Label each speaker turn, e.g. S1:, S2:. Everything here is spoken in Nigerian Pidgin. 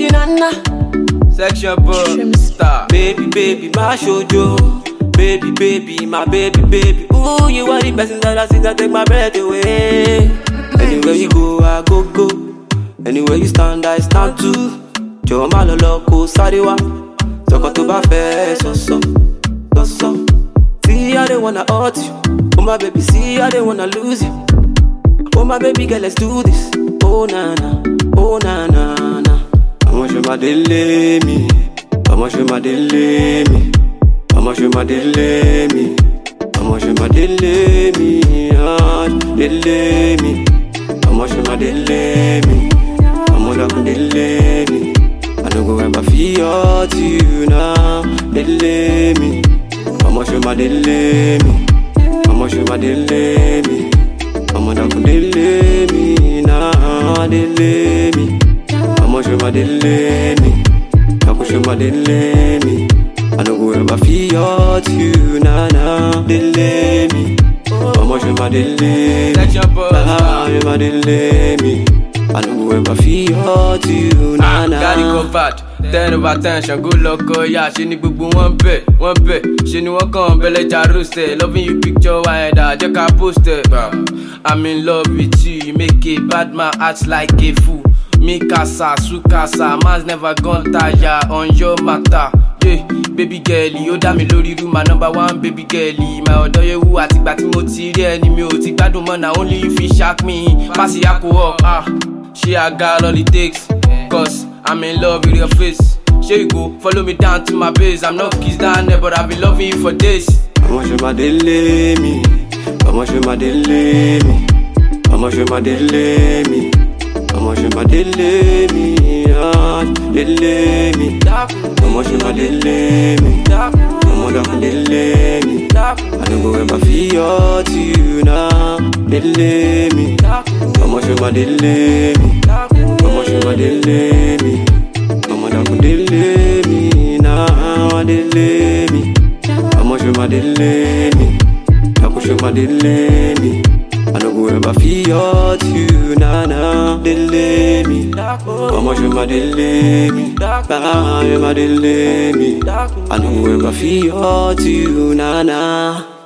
S1: baby nana. Section boy, star. Baby, baby, my shoujo. Baby, baby, my baby, baby. Ooh, you are the person that I see that take my breath away. Anywhere you go, I go, go. Anywhere you stand, I stand too. Joe Malolo, ko sariwa. Soko to ba fe, so. See, I don't wanna hurt you. Oh, my baby, see, I don't wanna lose you. Oh, my baby girl, let's do this. Oh, na, na. Oh, na, na, na. I'ma show my dele me. I'ma show my dele me. I'ma show my dele me. I'ma show my dele me. Ah, dele me. I'ma show my dele me. I'ma look dele me. I don't go ever feel to you now. Dele me. I'ma show my dele me. I'ma show my dele me. I'ma look dele me. Nah, dele me. I'ma show my dele me. I'ma show my dele me. I don't go ever feel to you, nah, nah, dele me. I'ma show my dele me. Nah, you my dele me. I don't go ever feel to you, nah, nah.
S2: Got it covered, 10 over 10, Shango loco, yeah. She need bubu one bit. She need one come, belly jaruste. Loving you picture wide, just can post it. I'm in love with you, you make a bad man act like a fool. Me casa, su casa, man's never gone tire on your matter. Yeah, baby girl, you da me lori ru my number one baby girl. My odo ye wu atigba ti mo ti ri eni mi o ti gbadun mo na only you fit shock me. Pass the alcohol, she a got all it takes. Cause I'm in love with your face. Here you go, follow me down to my base. I'm not kissed down there, but I've been loving you for days.
S1: I'ma show my dele me. I'ma show my dele me. I'ma show my dele me. I'ma show my dele me. Ah, dele me. I'ma show my dele me. I'ma look dele me. I don't go ever feel to you now. Dele me. I'ma show my dele me. I'ma show my dele me. I'ma look dele me. Nah, dele me. I'ma show my dele me. I'ma show my dele me. I don't go ever feel to you, nah, nah, dele me. I'ma show my dele me. Nah, you my dele me. I don't go ever feel to you, nah, nah.